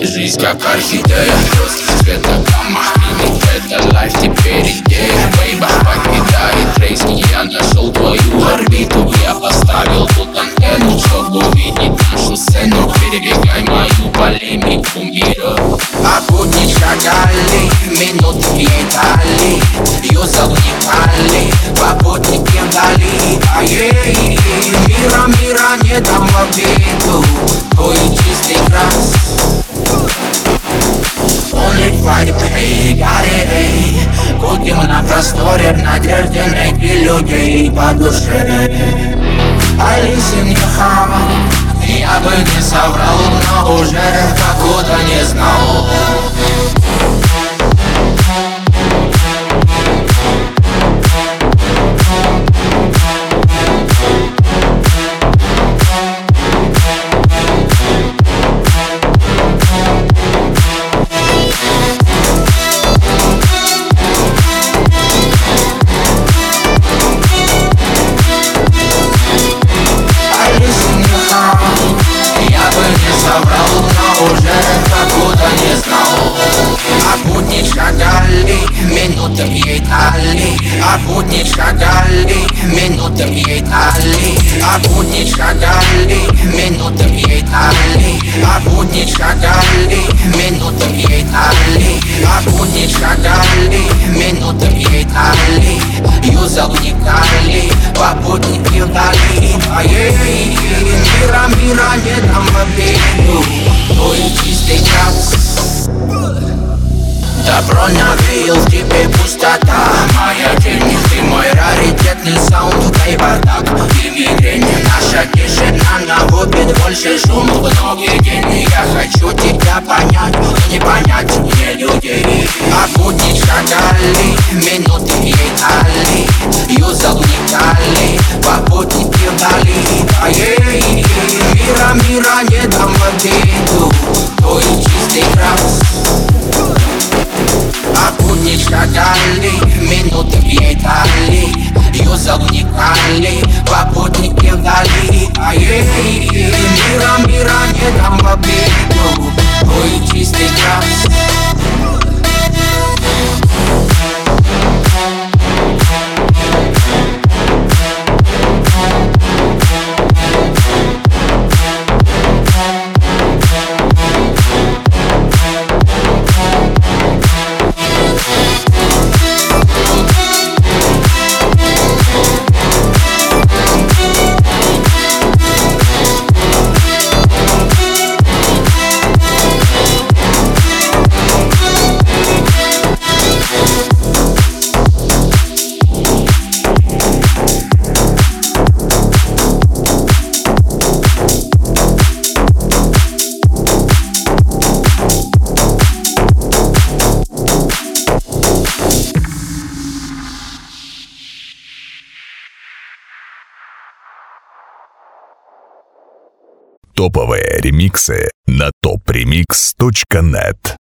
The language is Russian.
Жизнь как орхидея, просто цвета гамма. Это лайф, теперь идея. Бейба покидает рейски. Я нашел твою орбиту. Я поставил тут антенну, чтобы увидеть нашу сцену. Перебегай мою полемику мира. А будни шагали, минуты летали, юзал уникальный, попутники вдали. Ай-ей, мира не дам в обиду, твой чистый крас. Only Friday, hey, got it, hey. Кутим на просторе, в надежде найти людей по душе. I listen your heart. Я бы не соврал, но уже покуда не знал. Уже покуда не знал. А будни шагали, минутами летали. А будни шагали, минутами летали. А будни шагали, минутами летали. А будни шагали, минутами летали. А будни шагали, минутами летали. Юзал уникальный, попутники вдали. Ай-ей, мира не дам в обиду, твой чистый час. Добро навеял в тебе пустота. Моя тень, ты мой раритетный саунд. Дай бардак и мигрень. Наша тишина наводит больше шум. Многие дни я хочу тебя понять, но не понять мне людей. А будни шагали, минуты летали. Юзал уникальный, попутники вдали. Ай-ей, мира не дам в обиду, твой чистый крас. А будни шагали, минуты летали. Юзал уникальный, попутники вдали. Ай-ей, мира не дам в обиду, твой чистый крас. Топовые ремиксы на topremix.net.